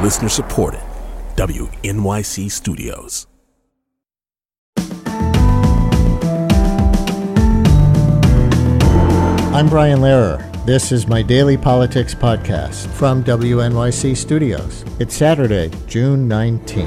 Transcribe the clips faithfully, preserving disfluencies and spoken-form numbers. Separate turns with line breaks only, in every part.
Listener supported. W N Y C Studios.
I'm Brian Lehrer. This is my daily politics podcast from W N Y C Studios. It's Saturday, June nineteenth.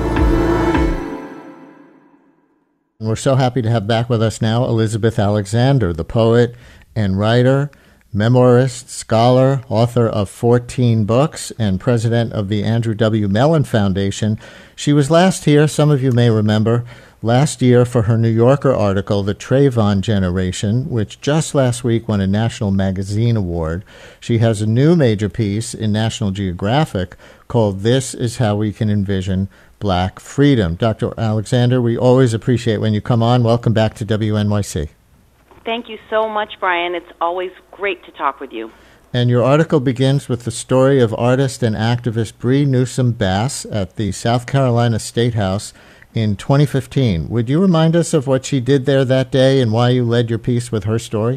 And we're so happy to have back with us now Elizabeth Alexander, the poet and writer, memoirist, scholar, author of fourteen books, and president of the Andrew W. Mellon Foundation. She was last here, some of you may remember, last year for her New Yorker article, The Trayvon Generation, which just last week won a National Magazine Award. She has a new major piece in National Geographic called This Is How We Can Envision Black Freedom. Doctor Alexander, we always appreciate when you come on. Welcome back to W N Y C.
Thank you so much, Brian. It's always great to talk with you.
And your article begins with the story of artist and activist Bree Newsome Bass at the South Carolina State House in twenty fifteen. Would you remind us of what she did there that day and why you led your piece with her story?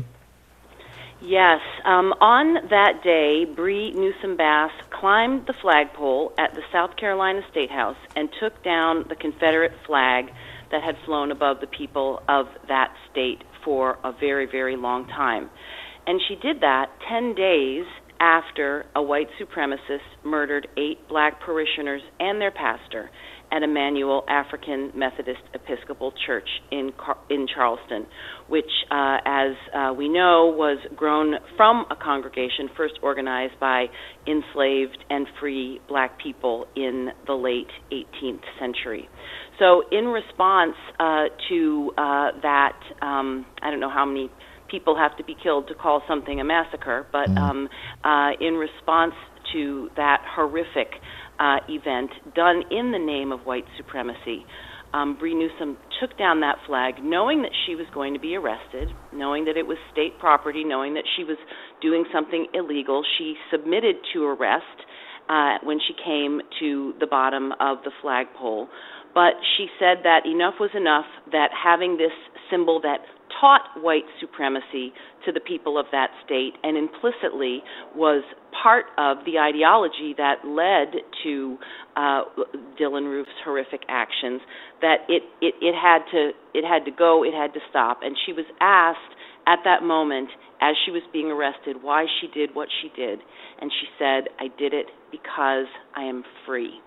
Yes. Um, on that day, Bree Newsome Bass climbed the flagpole at the South Carolina State House and took down the Confederate flag that had flown above the people of that state for a very, very long time. And she did that ten days after a white supremacist murdered eight black parishioners and their pastor at Emmanuel African Methodist Episcopal Church in Car- in Charleston, which, uh, as uh, we know, was grown from a congregation first organized by enslaved and free black people in the late eighteenth century. So in response uh, to uh, that, um, I don't know how many people have to be killed to call something a massacre, but
mm.
um, uh, in response to that horrific uh, event done in the name of white supremacy, um, Bree Newsome took down that flag knowing that she was going to be arrested, knowing that it was state property, knowing that she was doing something illegal. She submitted to arrest uh, when she came to the bottom of the flagpole. But she said that enough was enough, that having this symbol that taught white supremacy to the people of that state and implicitly was part of the ideology that led to uh, Dylann Roof's horrific actions, that it, it, it had to it had to go, it had to stop. And she was asked at that moment, as she was being arrested, why she did what she did. And she said, "I did it because I am free."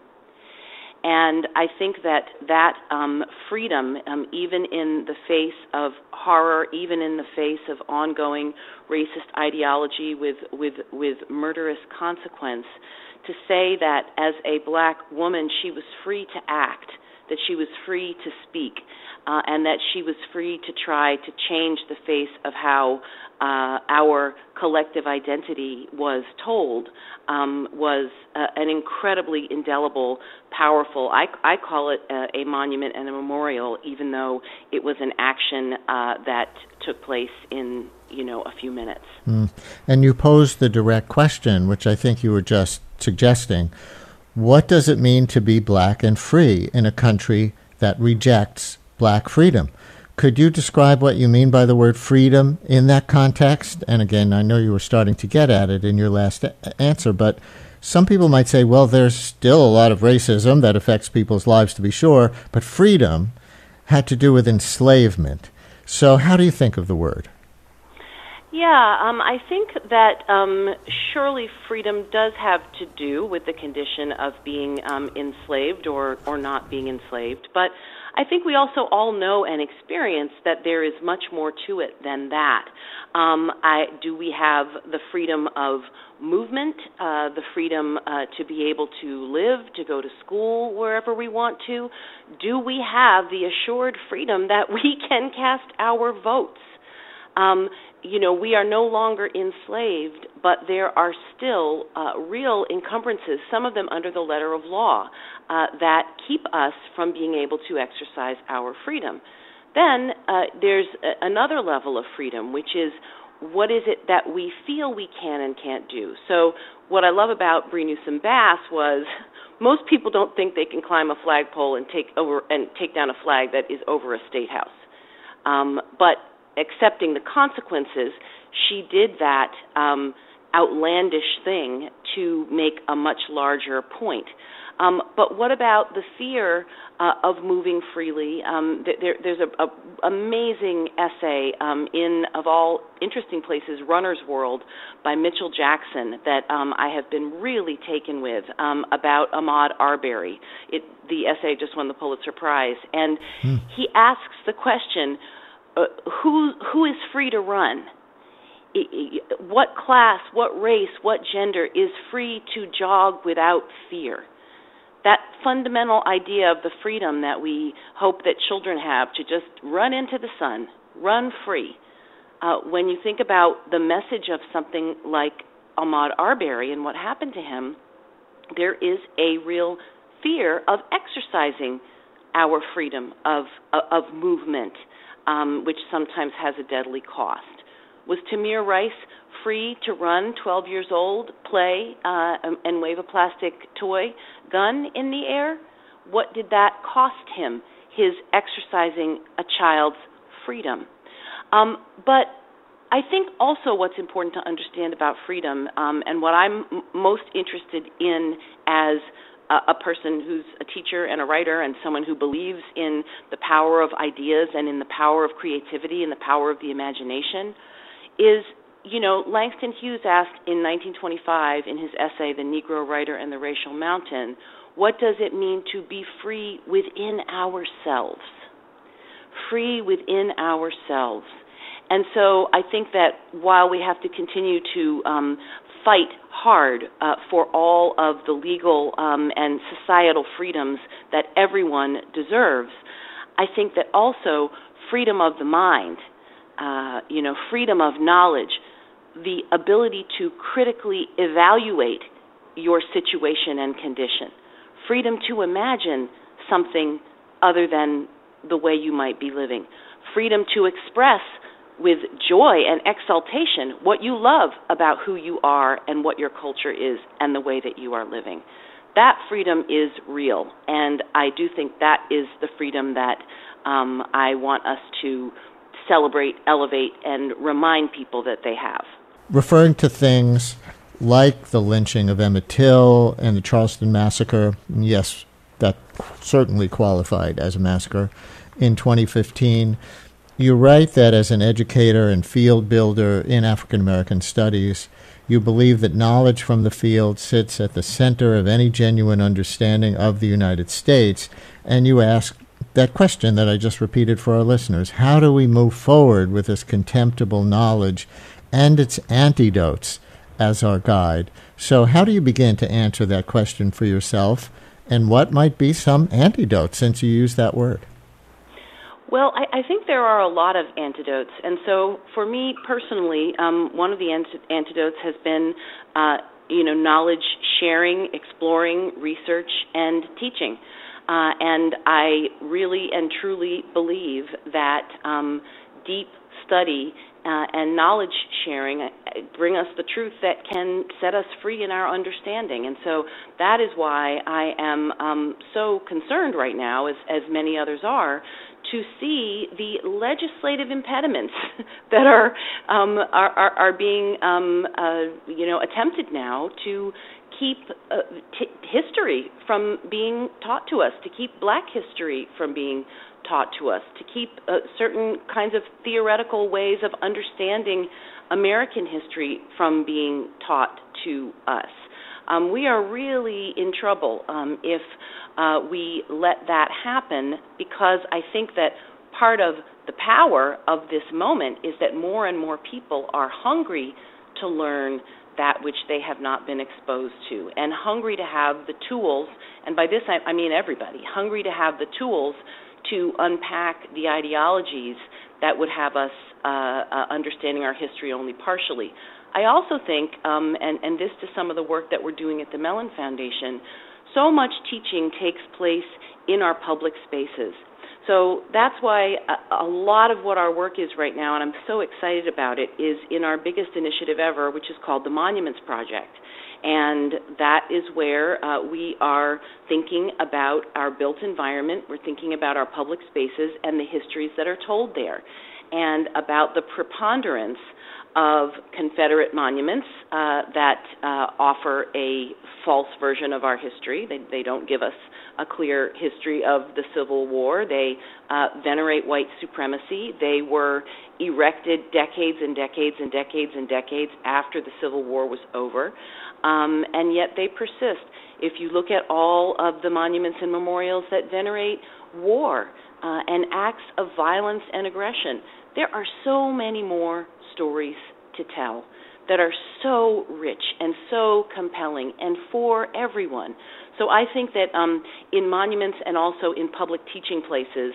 And I think that that um, freedom, um, even in the face of horror, even in the face of ongoing racist ideology with, with, with murderous consequence, to say that as a black woman she was free to act, that she was free to speak, uh, and that she was free to try to change the face of how uh, our collective identity was told, um, was uh, an incredibly indelible, powerful, I, I call it a, a monument and a memorial, even though it was an action uh, that took place in, you know, a few minutes.
Mm. And you posed the direct question, which I think you were just suggesting. What does it mean to be black and free in a country that rejects black freedom? Could you describe what you mean by the word freedom in that context? And again, I know you were starting to get at it in your last a- answer, but some people might say, well, there's still a lot of racism that affects people's lives, to be sure, but freedom had to do with enslavement. So how do you think of the word?
Yeah, um, I think that um, surely freedom does have to do with the condition of being um, enslaved or, or not being enslaved. But I think we also all know and experience that there is much more to it than that. Um, I, do we have the freedom of movement, uh, the freedom uh, to be able to live, to go to school wherever we want to? Do we have the assured freedom that we can cast our votes? Um, you know, we are no longer enslaved, but there are still uh, real encumbrances, some of them under the letter of law, uh, that keep us from being able to exercise our freedom. Then uh, there's a- another level of freedom, which is what is it that we feel we can and can't do. So what I love about Bree Newsome Bass was most people don't think they can climb a flagpole and take over and take down a flag that is over a state house. Um, but accepting the consequences, she did that um, outlandish thing to make a much larger point. Um, but what about the fear uh, of moving freely? Um, there, there's an amazing essay um, in, of all interesting places, Runner's World by Mitchell Jackson that um, I have been really taken with um, about Ahmaud Arbery. It, the essay just won the Pulitzer Prize. And hmm. he asks the question, uh, who who is free to run? What class, what race, what gender is free to jog without fear? That fundamental idea of the freedom that we hope that children have to just run into the sun, run free. Uh, when you think about the message of something like Ahmaud Arbery and what happened to him, there is a real fear of exercising our freedom of, of movement, um, which sometimes has a deadly cost. Was Tamir Rice free to run, twelve years old, play, uh, and wave a plastic toy gun in the air? What did that cost him, his exercising a child's freedom? Um, but I think also what's important to understand about freedom, um, and what I'm m- most interested in as a, a person who's a teacher and a writer and someone who believes in the power of ideas and in the power of creativity and the power of the imagination, is, you know, Langston Hughes asked in nineteen twenty-five in his essay, The Negro Writer and the Racial Mountain, what does it mean to be free within ourselves? Free within ourselves. And so I think that while we have to continue to um, fight hard uh, for all of the legal um, and societal freedoms that everyone deserves, I think that also freedom of the mind, Uh, you know, freedom of knowledge, the ability to critically evaluate your situation and condition, freedom to imagine something other than the way you might be living, freedom to express with joy and exaltation what you love about who you are and what your culture is and the way that you are living. That freedom is real, and I do think that is the freedom that um, I want us to celebrate, elevate, and remind people that they have.
Referring to things like the lynching of Emmett Till and the Charleston Massacre, yes, that certainly qualified as a massacre, in twenty fifteen, you write that as an educator and field builder in African American studies, you believe that knowledge from the field sits at the center of any genuine understanding of the United States, and you ask that question that I just repeated for our listeners. How do we move forward with this contemptible knowledge and its antidotes as our guide? So how do you begin to answer that question for yourself, and what might be some antidotes, since you use that word?
Well, I, I think there are a lot of antidotes. And so for me personally, um, one of the ant- antidotes has been, uh, you know, knowledge sharing, exploring, research, and teaching. Uh, and I really and truly believe that um, deep study uh, and knowledge sharing bring us the truth that can set us free in our understanding. And so that is why I am um, so concerned right now, as, as many others are, to see the legislative impediments that are um, are, are, are being um, uh, you know attempted now to keep uh, t- history from being taught to us, to keep black history from being taught to us, to keep uh, certain kinds of theoretical ways of understanding American history from being taught to us. Um, we are really in trouble um, if uh, we let that happen, because I think that part of the power of this moment is that more and more people are hungry to learn that which they have not been exposed to, and hungry to have the tools, and by this I, I mean everybody, hungry to have the tools to unpack the ideologies that would have us uh, uh, understanding our history only partially. I also think, um, and, and this to some of the work that we're doing at the Mellon Foundation, so much teaching takes place in our public spaces. So that's why a, a lot of what our work is right now, and I'm so excited about it, is in our biggest initiative ever, which is called the Monuments Project. And that is where uh, we are thinking about our built environment, we're thinking about our public spaces and the histories that are told there, and about the preponderance of Confederate monuments uh, that uh, offer a false version of our history. They, they don't give us a clear history of the Civil War. They uh, venerate white supremacy. They were erected decades and decades and decades and decades after the Civil War was over, um, and yet they persist. If you look at all of the monuments and memorials that venerate war uh, and acts of violence and aggression, there are so many more stories to tell that are so rich and so compelling and for everyone. So I think that um, in monuments and also in public teaching places,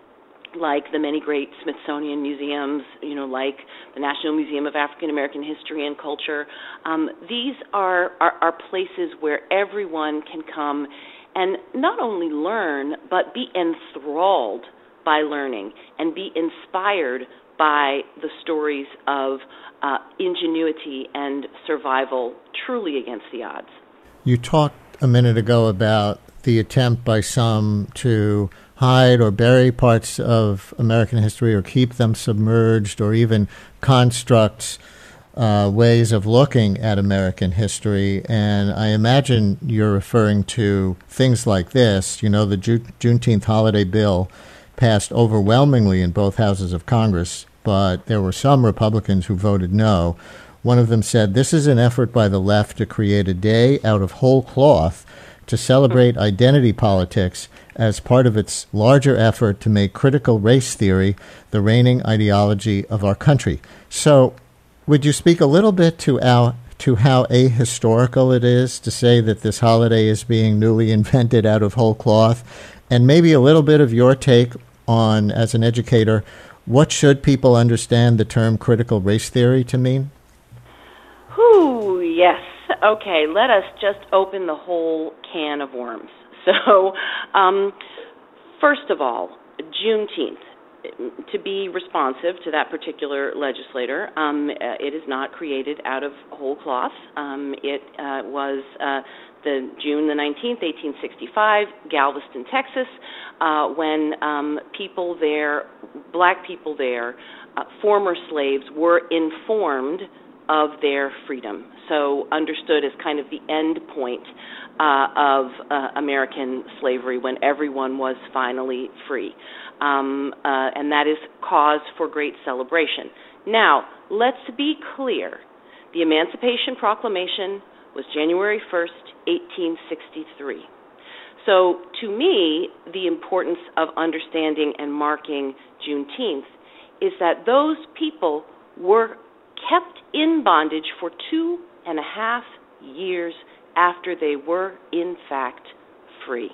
like the many great Smithsonian museums, you know, like the National Museum of African American History and Culture, um, these are, are, are places where everyone can come and not only learn, but be enthralled by learning and be inspired by the stories of uh, ingenuity and survival truly against the odds.
You talked a minute ago about the attempt by some to hide or bury parts of American history or keep them submerged or even construct uh, ways of looking at American history. And I imagine you're referring to things like this. You know, the Ju- Juneteenth holiday bill passed overwhelmingly in both houses of Congress, but there were some Republicans who voted no. One of them said, "This is an effort by the left to create a day out of whole cloth to celebrate identity politics as part of its larger effort to make critical race theory the reigning ideology of our country." So would you speak a little bit to our to how ahistorical it is to say that this holiday is being newly invented out of whole cloth, and maybe a little bit of your take on, as an educator, what should people understand the term critical race theory to mean?
Whew, yes. Okay, let us just open the whole can of worms. So, um, first of all, Juneteenth. To be responsive to that particular legislator, um, it is not created out of whole cloth. Um, it uh, was uh, the June the nineteenth, eighteen sixty-five, Galveston, Texas, uh, when um, people there, black people there, uh, former slaves, were informed of their freedom. So understood as kind of the end point uh, of uh, American slavery, when everyone was finally free. Um, uh, and that is cause for great celebration. Now, let's be clear. The Emancipation Proclamation was January first, eighteen sixty-three. So to me, the importance of understanding and marking Juneteenth is that those people were kept in bondage for two and a half years after they were, in fact, free.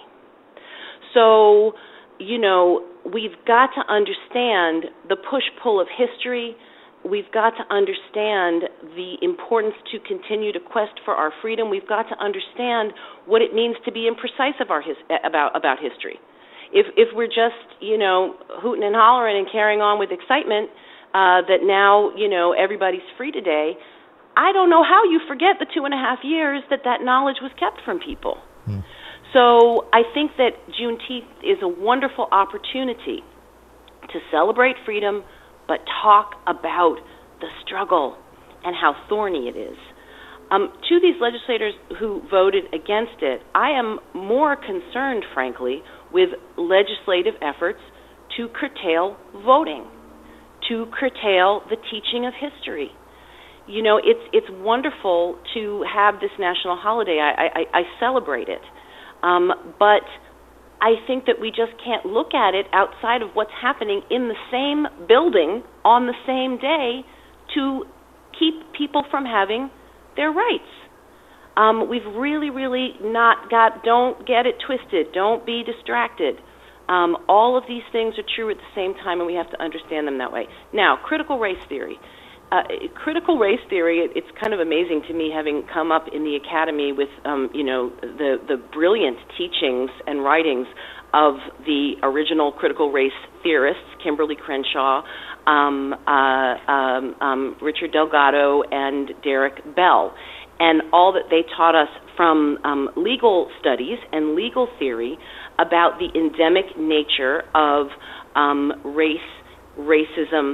So, you know, we've got to understand the push-pull of history. We've got to understand the importance to continue to quest for our freedom. We've got to understand what it means to be imprecise of our his, about about history. If if we're just, you know, hooting and hollering and carrying on with excitement uh, that now, you know, everybody's free today, I don't know how you forget the two and a half years that that knowledge was kept from people. Mm. So I think that Juneteenth is a wonderful opportunity to celebrate freedom, but talk about the struggle and how thorny it is. Um, to these legislators who voted against it, I am more concerned, frankly, with legislative efforts to curtail voting, to curtail the teaching of history. You know, it's it's wonderful to have this national holiday. I, I, I celebrate it. Um, but I think that we just can't look at it outside of what's happening in the same building on the same day to keep people from having their rights. Um, we've really, really not got, don't get it twisted, don't be distracted. Um, all of these things are true at the same time, and we have to understand them that way. Now, critical race theory. Uh, critical race theory, it, it's kind of amazing to me, having come up in the academy with, um, you know, the, the brilliant teachings and writings of the original critical race theorists, Kimberly Crenshaw, um, uh, um, um, Richard Delgado, and Derek Bell, and all that they taught us from um, legal studies and legal theory about the endemic nature of um, race, racism,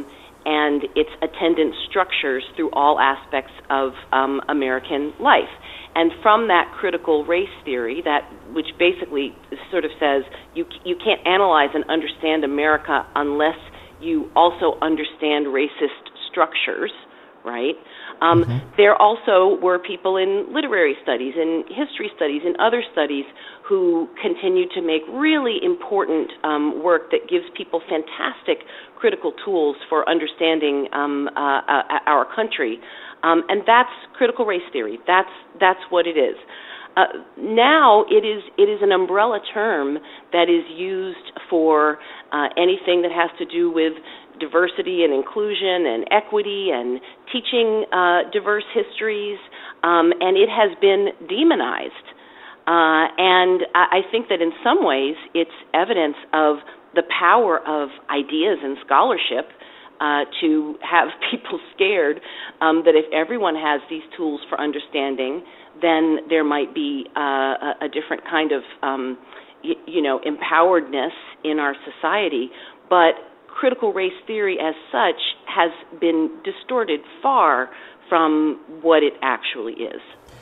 and its attendant structures through all aspects of um, American life. And from that critical race theory, that which basically sort of says you you can't analyze and understand America unless you also understand racist structures, right? Um, mm-hmm. There also were people in literary studies, in history studies, in other studies who continued to make really important um, work that gives people fantastic critical tools for understanding um, uh, uh, our country. Um, and that's critical race theory. That's that's what it is. Uh, now it is it is an umbrella term that is used for uh, anything that has to do with diversity and inclusion and equity and teaching uh, diverse histories, um, and it has been demonized. Uh, and I, I think that in some ways it's evidence of the power of ideas and scholarship uh, to have people scared um, that if everyone has these tools for understanding, then there might be uh, a, a different kind of, um, y- you know, empoweredness in our society. But critical race theory as such has been distorted far from what it actually is.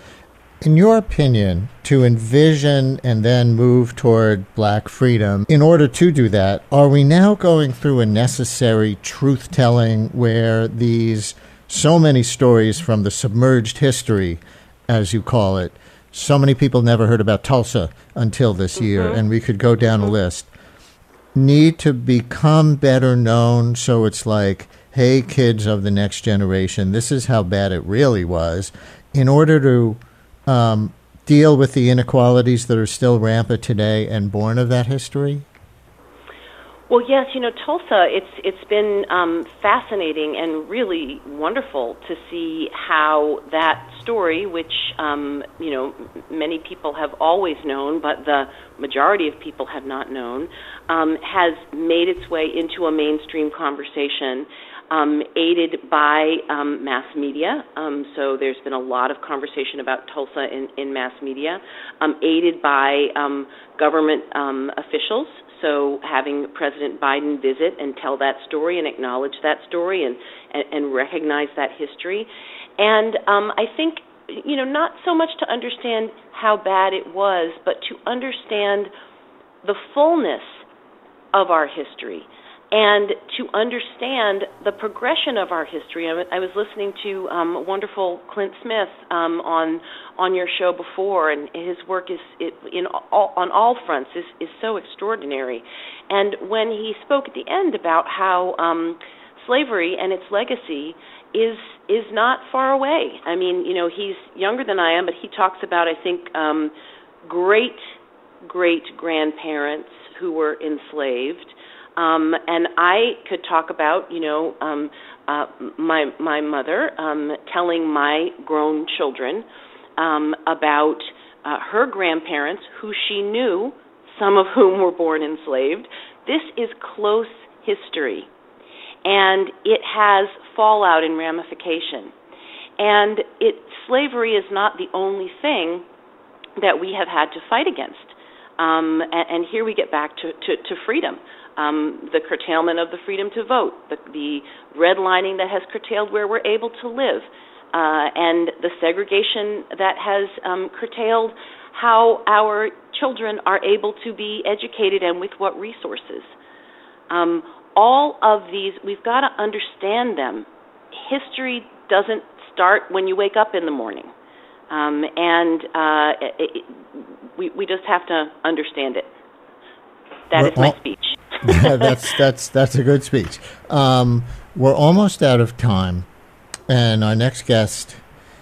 In your opinion, to envision and then move toward black freedom, in order to do that, are we now going through a necessary truth-telling where these so many stories from the submerged history, as you call it, so many people never heard about Tulsa until this mm-hmm. year, and we could go down mm-hmm. a list, need to become better known so it's like, hey, kids of the next generation, this is how bad it really was, in order to um, deal with the inequalities that are still rampant today and born of that history?
Well, yes, you know, Tulsa, it's it's been um, fascinating and really wonderful to see how that story, which, um, you know, many people have always known, but the majority of people have not known, um, has made its way into a mainstream conversation, um, aided by um, mass media. Um, so there's been a lot of conversation about Tulsa in, in mass media, um, aided by um, government um, officials. So having President Biden visit and tell that story and acknowledge that story and, and, and recognize that history. And um, I think, you know, not so much to understand how bad it was, but to understand the fullness of our history and to understand the progression of our history. I was listening to um, wonderful Clint Smith um, on on your show before, and his work is it, in all, on all fronts is, is so extraordinary. And when he spoke at the end about how um, slavery and its legacy is is not far away. I mean, you know, he's younger than I am, but he talks about, I think, um, great great grandparents who were enslaved. Um, and I could talk about, you know, um, uh, my my mother um, telling my grown children um, about uh, her grandparents, who she knew, some of whom were born enslaved. This is close history, and it has fallout and ramification. And it slavery is not the only thing that we have had to fight against. Um, and, and here we get back to, to, to freedom. Um, the curtailment of the freedom to vote, the, the redlining that has curtailed where we're able to live, uh, and the segregation that has um, curtailed how our children are able to be educated and with what resources. Um, all of these, we've got to understand them. History doesn't start when you wake up in the morning, um, and uh, it, it, we, we just have to understand it. That we're is my all- speech.
Yeah, that's that's that's a good speech. Um, we're almost out of time, and our next guest,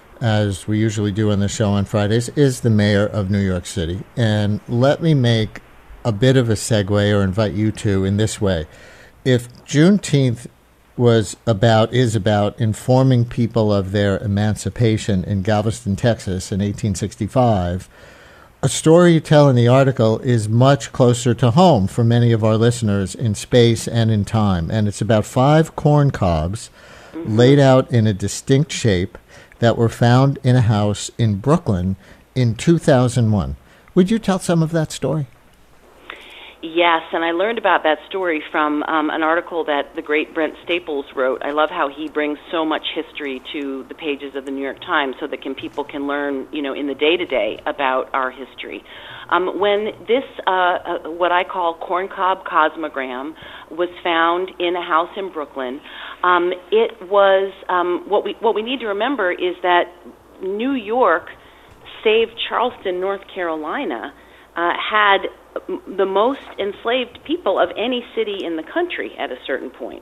as we usually do on the show on Fridays, is the mayor of New York City. And let me make a bit of a segue, or invite you to, in this way. If Juneteenth was about is about informing people of their emancipation in Galveston, Texas, in eighteen sixty-five. A story you tell in the article is much closer to home for many of our listeners in space and in time. And it's about five corn cobs mm-hmm. laid out in a distinct shape that were found in a house in Brooklyn in two thousand one. Would you tell some of that story?
Yes, and I learned about that story from um, an article that the great Brent Staples wrote. I love how he brings so much history to the pages of the New York Times so that can, people can learn, you know, in the day-to-day about our history. Um, when this, uh, uh, what I call corncob cosmogram, was found in a house in Brooklyn, um, it was, um, what we what we need to remember is that New York saved Charleston, North Carolina, uh, had the most enslaved people of any city in the country at a certain point.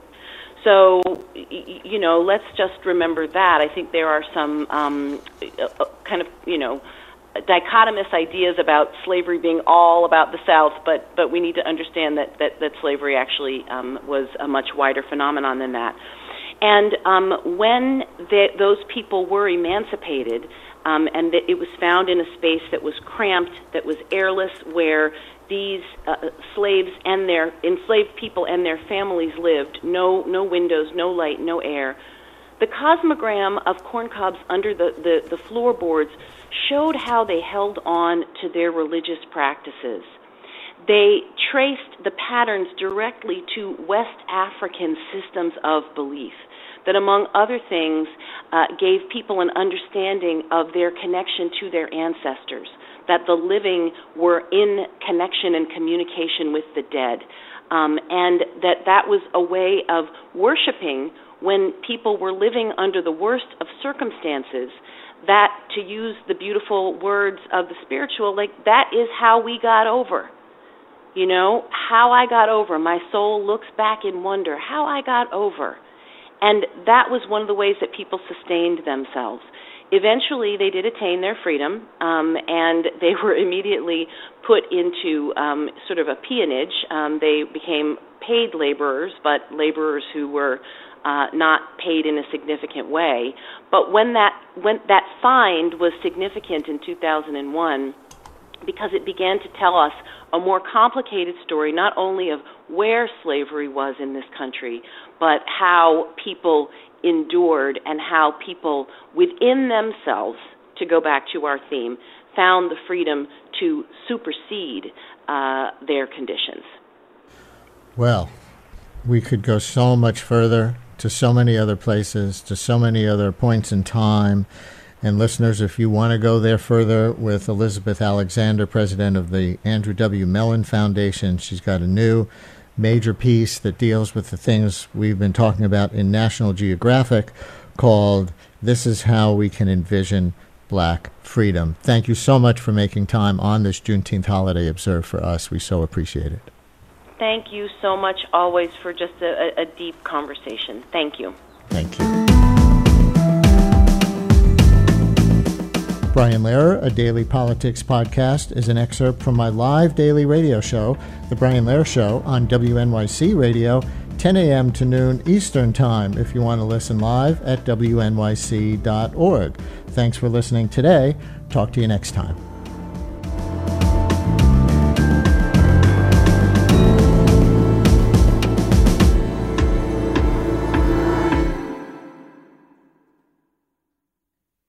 So, you know, let's just remember that. I think there are some um, kind of, you know, dichotomous ideas about slavery being all about the South, but, but we need to understand that, that, that slavery actually um, was a much wider phenomenon than that. And um, when the, those people were emancipated, um, and it was found in a space that was cramped, that was airless, where these uh, slaves and their enslaved people and their families lived, no no windows, no light, no air. The cosmogram of corncobs under the, the, the floorboards showed how they held on to their religious practices. They traced the patterns directly to West African systems of belief that, among other things, uh, gave people an understanding of their connection to their ancestors, that the living were in connection and communication with the dead, um, and that that was a way of worshiping when people were living under the worst of circumstances, that, to use the beautiful words of the spiritual, like, that is how we got over. You know, how I got over. My soul looks back in wonder, how I got over. And that was one of the ways that people sustained themselves. Eventually, they did attain their freedom, um, and they were immediately put into um, sort of a peonage. Um, they became paid laborers, but laborers who were uh, not paid in a significant way. But when that when that find was significant in two thousand one, because it began to tell us a more complicated story, not only of where slavery was in this country, but how people endured and how people within themselves, to go back to our theme, found the freedom to supersede uh, their conditions.
Well, we could go so much further, to so many other places, to so many other points in time. And listeners, if you want to go there further with Elizabeth Alexander, president of the Andrew W. Mellon Foundation, she's got a new major piece that deals with the things we've been talking about in National Geographic called This Is How We Can Envision Black Freedom. Thank you so much for making time on this Juneteenth holiday observed for us. We so appreciate it.
Thank you so much, always, for just a, a deep conversation. Thank you.
Thank you. Brian Lehrer, a daily politics podcast, is an excerpt from my live daily radio show, The Brian Lehrer Show, on W N Y C Radio, ten a.m. to noon Eastern Time, if you want to listen live at W N Y C dot org. Thanks for listening today. Talk to you next time.